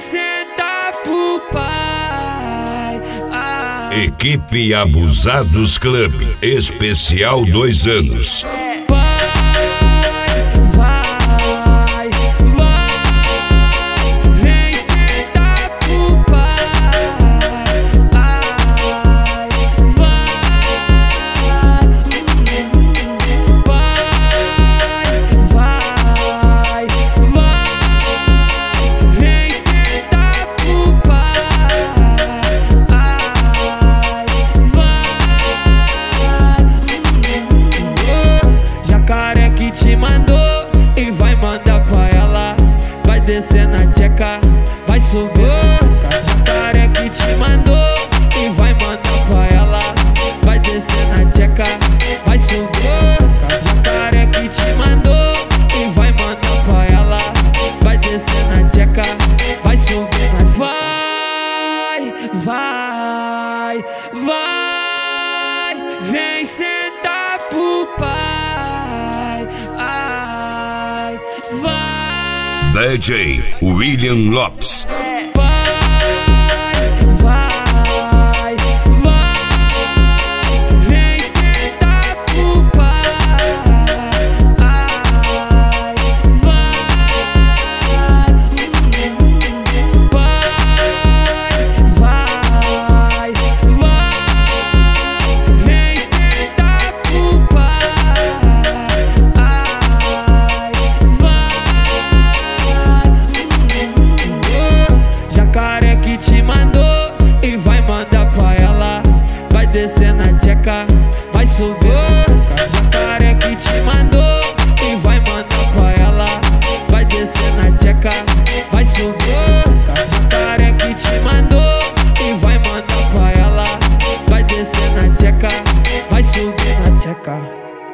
sentar pro pai. Equipe Abusados Club, especial 2 anos. Te mandou e vai mandar pra ela. Vai descer na tcheca, vai subir. Jacaré que te mandou e vai mandar pra ela. Vai descer na tcheca, vai subir. Jacaré que te mandou e vai mandar pra ela. Vai descer na tcheca, vai subir. Vai, vem sentar pro pai. DJ William Lopes. Vem sentar pro pai. Vem sentar pro Jacaré que te mandou e vai mandar pra ela. Vai descer na tcheca, vai subir. Jacaré que te mandou e vai mandar pra ela. Vai descer na tcheca, vai subir. Jacaré que te mandou e vai mandar pra ela. Vai descer na tcheca, vai subir na tcheca.